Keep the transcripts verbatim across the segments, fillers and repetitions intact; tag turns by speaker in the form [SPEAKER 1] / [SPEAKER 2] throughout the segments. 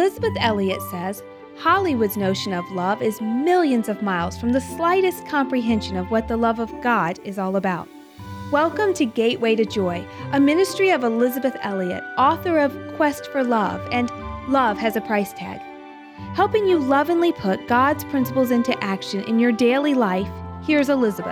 [SPEAKER 1] Elizabeth Elliot says, Hollywood's notion of love is millions of miles from the slightest comprehension of what the love of God is all about. Welcome to Gateway to Joy, a ministry of Elizabeth Elliot, author of Quest for Love and Love Has a Price Tag. Helping you lovingly put God's principles into action in your daily life, here's Elizabeth.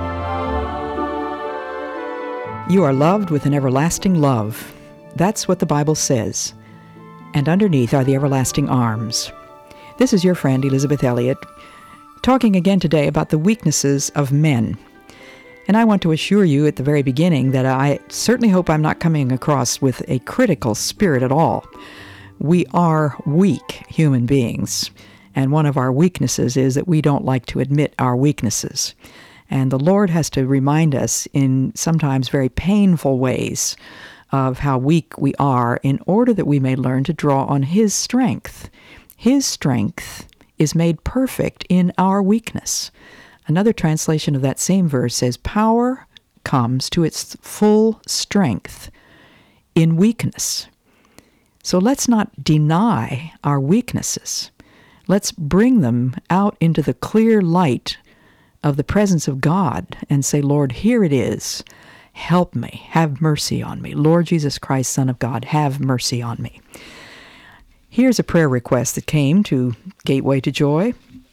[SPEAKER 2] You are loved with an everlasting love. That's what the Bible says. And underneath are the everlasting arms. This is your friend Elizabeth Elliot, talking again today about the weaknesses of men. And I want to assure you at the very beginning that I certainly hope I'm not coming across with a critical spirit at all. We are weak human beings, and one of our weaknesses is that we don't like to admit our weaknesses. And the Lord has to remind us in sometimes very painful ways of how weak we are in order that we may learn to draw on His strength. His strength is made perfect in our weakness. Another translation of that same verse says, power comes to its full strength in weakness. So let's not deny our weaknesses. Let's bring them out into the clear light of the presence of God and say, Lord, here it is. Help me. Have mercy on me. Lord Jesus Christ, Son of God, have mercy on me. Here's a prayer request that came to Gateway to Joy.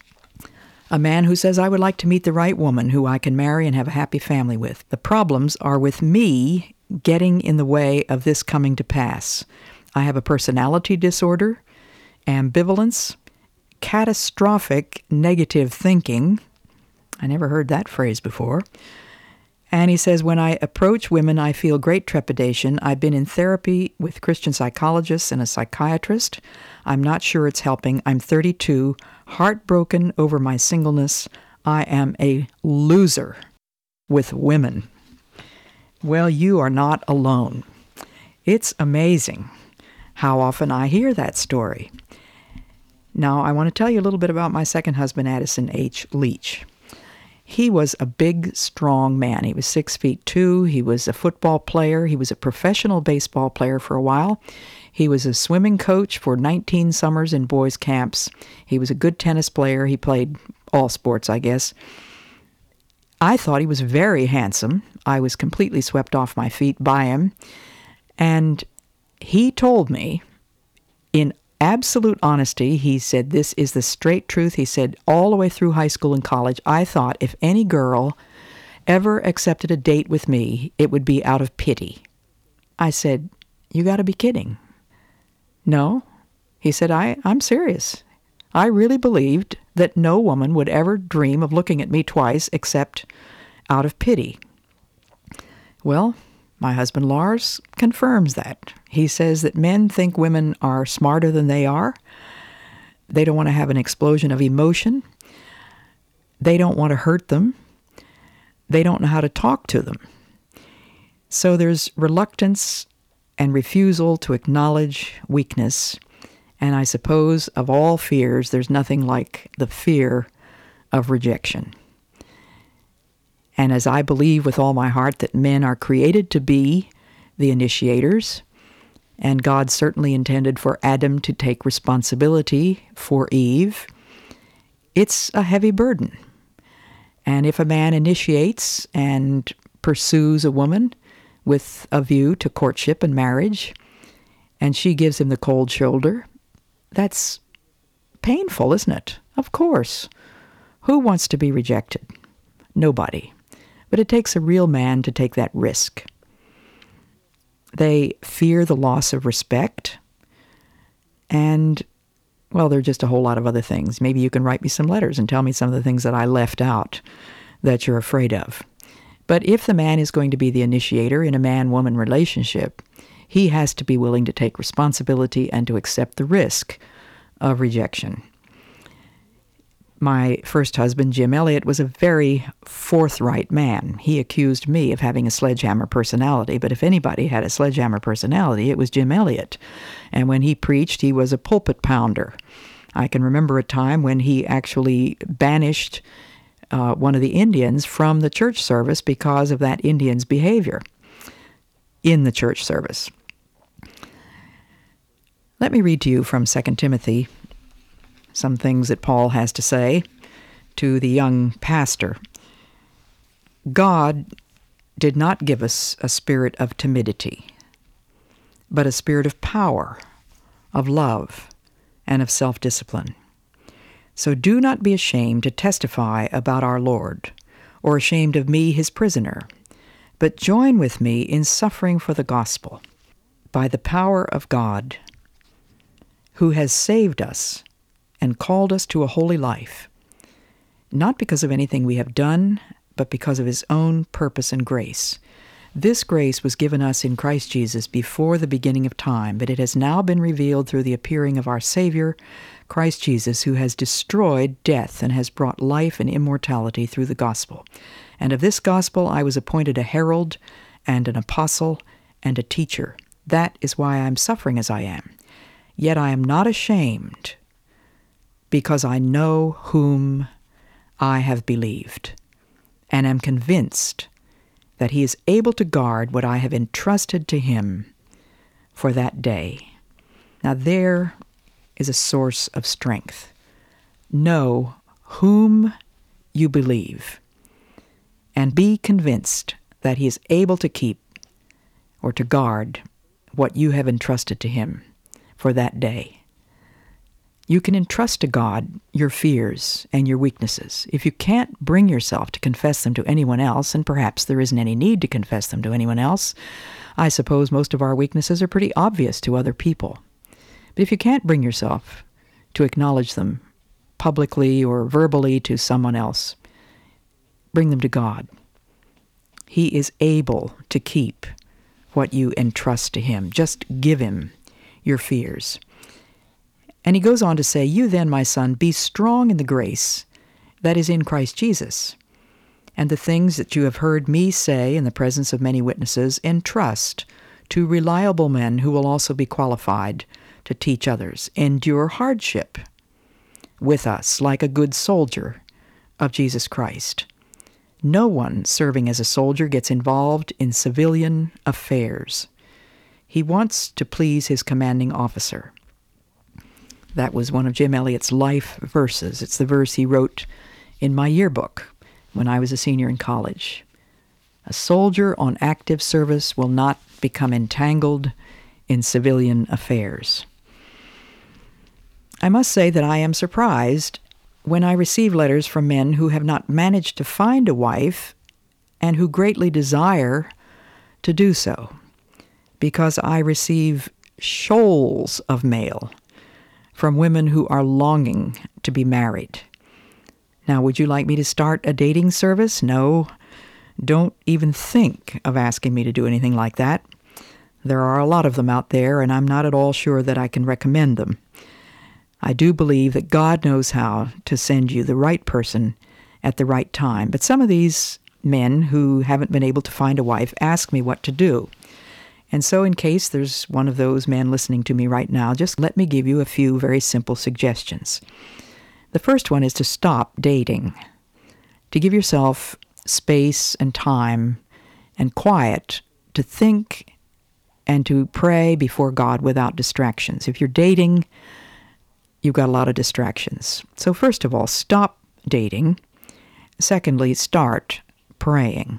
[SPEAKER 2] A man who says, I would like to meet the right woman who I can marry and have a happy family with. The problems are with me getting in the way of this coming to pass. I have a personality disorder, ambivalence, catastrophic negative thinking. I never heard that phrase before. And he says, when I approach women, I feel great trepidation. I've been in therapy with Christian psychologists and a psychiatrist. I'm not sure it's helping. I'm thirty-two, heartbroken over my singleness. I am a loser with women. Well, you are not alone. It's amazing how often I hear that story. Now, I want to tell you a little bit about my second husband, Addison H. Leach. He was a big, strong man. He was six feet two. He was a football player. He was a professional baseball player for a while. He was a swimming coach for nineteen summers in boys' camps. He was a good tennis player. He played all sports, I guess. I thought he was very handsome. I was completely swept off my feet by him. And he told me, in absolute honesty, he said, this is the straight truth. He said, all the way through high school and college, I thought if any girl ever accepted a date with me, it would be out of pity. I said, you got to be kidding. No. He said, I, I'm serious. I really believed that no woman would ever dream of looking at me twice except out of pity. Well, my husband Lars confirms that. He says that men think women are smarter than they are. They don't want to have an explosion of emotion. They don't want to hurt them. They don't know how to talk to them. So there's reluctance and refusal to acknowledge weakness. And I suppose of all fears, there's nothing like the fear of rejection. And as I believe with all my heart that men are created to be the initiators, and God certainly intended for Adam to take responsibility for Eve, it's a heavy burden. And if a man initiates and pursues a woman with a view to courtship and marriage, and she gives him the cold shoulder, that's painful, isn't it? Of course. Who wants to be rejected? Nobody. But it takes a real man to take that risk. They fear the loss of respect, and, well, there are just a whole lot of other things. Maybe you can write me some letters and tell me some of the things that I left out that you're afraid of. But if the man is going to be the initiator in a man-woman relationship, he has to be willing to take responsibility and to accept the risk of rejection. My first husband, Jim Elliot, was a very forthright man. He accused me of having a sledgehammer personality, but if anybody had a sledgehammer personality, it was Jim Elliot. And when he preached, he was a pulpit pounder. I can remember a time when he actually banished uh, one of the Indians from the church service because of that Indian's behavior in the church service. Let me read to you from Second Timothy some things that Paul has to say to the young pastor. God did not give us a spirit of timidity, but a spirit of power, of love, and of self-discipline. So do not be ashamed to testify about our Lord, or ashamed of me, his prisoner, but join with me in suffering for the gospel, by the power of God, who has saved us and called us to a holy life, not because of anything we have done, but because of his own purpose and grace. This grace was given us in Christ Jesus before the beginning of time, but it has now been revealed through the appearing of our Savior, Christ Jesus, who has destroyed death and has brought life and immortality through the gospel. And of this gospel I was appointed a herald and an apostle and a teacher. That is why I am suffering as I am. Yet I am not ashamed, because I know whom I have believed, and am convinced that he is able to guard what I have entrusted to him for that day. Now there is a source of strength. Know whom you believe, and be convinced that he is able to keep or to guard what you have entrusted to him for that day. You can entrust to God your fears and your weaknesses. If you can't bring yourself to confess them to anyone else, and perhaps there isn't any need to confess them to anyone else, I suppose most of our weaknesses are pretty obvious to other people. But if you can't bring yourself to acknowledge them publicly or verbally to someone else, bring them to God. He is able to keep what you entrust to him. Just give him your fears. And he goes on to say, you then, my son, be strong in the grace that is in Christ Jesus. And the things that you have heard me say in the presence of many witnesses, entrust to reliable men who will also be qualified to teach others. Endure hardship with us like a good soldier of Jesus Christ. No one serving as a soldier gets involved in civilian affairs. He wants to please his commanding officer. That was one of Jim Elliot's life verses. It's the verse he wrote in my yearbook when I was a senior in college. A soldier on active service will not become entangled in civilian affairs. I must say that I am surprised when I receive letters from men who have not managed to find a wife and who greatly desire to do so, because I receive shoals of mail from women who are longing to be married. Now, would you like me to start a dating service? No, don't even think of asking me to do anything like that. There are a lot of them out there, and I'm not at all sure that I can recommend them. I do believe that God knows how to send you the right person at the right time. But some of these men who haven't been able to find a wife ask me what to do. And so in case there's one of those men listening to me right now, just let me give you a few very simple suggestions. The first one is to stop dating, to give yourself space and time and quiet to think and to pray before God without distractions. If you're dating, you've got a lot of distractions. So first of all, stop dating. Secondly, start praying.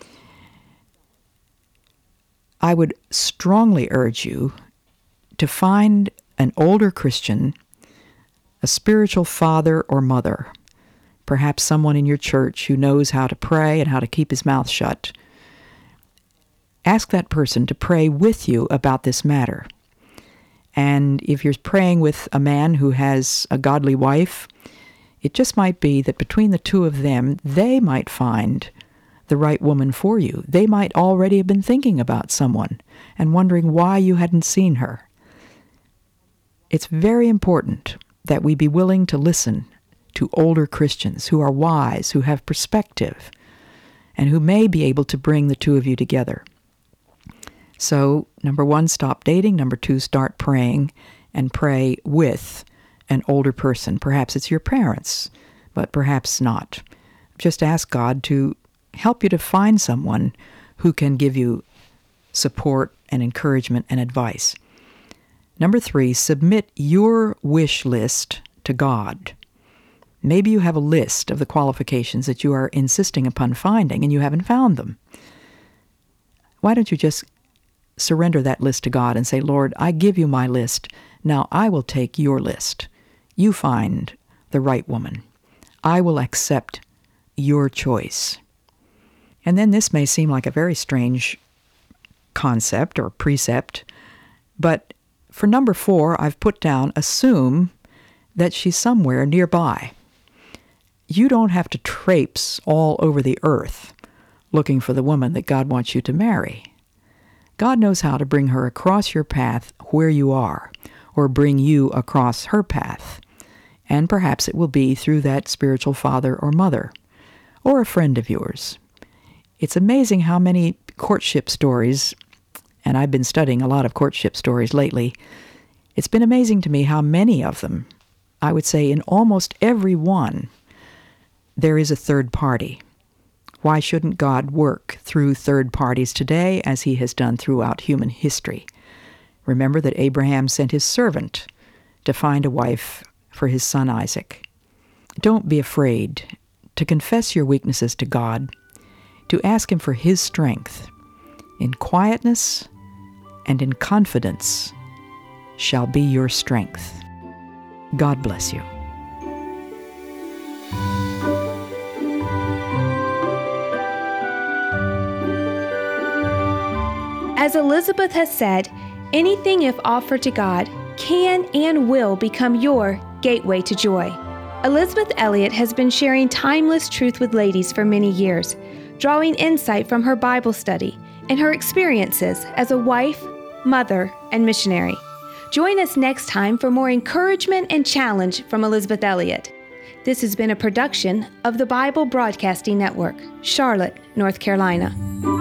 [SPEAKER 2] I would strongly urge you to find an older Christian, a spiritual father or mother, perhaps someone in your church who knows how to pray and how to keep his mouth shut. Ask that person to pray with you about this matter. And if you're praying with a man who has a godly wife, it just might be that between the two of them, they might find the right woman for you. They might already have been thinking about someone and wondering why you hadn't seen her. It's very important that we be willing to listen to older Christians who are wise, who have perspective, and who may be able to bring the two of you together. So, number one, stop dating. Number two, start praying, and pray with an older person. Perhaps it's your parents, but perhaps not. Just ask God to help you to find someone who can give you support and encouragement and advice. Number three, submit your wish list to God. Maybe you have a list of the qualifications that you are insisting upon finding and you haven't found them. Why don't you just surrender that list to God and say, Lord, I give you my list. Now I will take your list. You find the right woman. I will accept your choice. And then this may seem like a very strange concept or precept, but for number four, I've put down, assume that she's somewhere nearby. You don't have to traipse all over the earth looking for the woman that God wants you to marry. God knows how to bring her across your path where you are, or bring you across her path. And perhaps it will be through that spiritual father or mother, or a friend of yours. It's amazing how many courtship stories, and I've been studying a lot of courtship stories lately, it's been amazing to me how many of them, I would say in almost every one, there is a third party. Why shouldn't God work through third parties today as he has done throughout human history? Remember that Abraham sent his servant to find a wife for his son Isaac. Don't be afraid to confess your weaknesses to God, to ask him for his strength. In quietness and in confidence shall be your strength. God bless you.
[SPEAKER 1] As Elizabeth has said, anything if offered to God can and will become your gateway to joy. Elizabeth Elliot has been sharing timeless truth with ladies for many years, drawing insight from her Bible study and her experiences as a wife, mother, and missionary. Join us next time for more encouragement and challenge from Elizabeth Elliot. This has been a production of the Bible Broadcasting Network, Charlotte, North Carolina.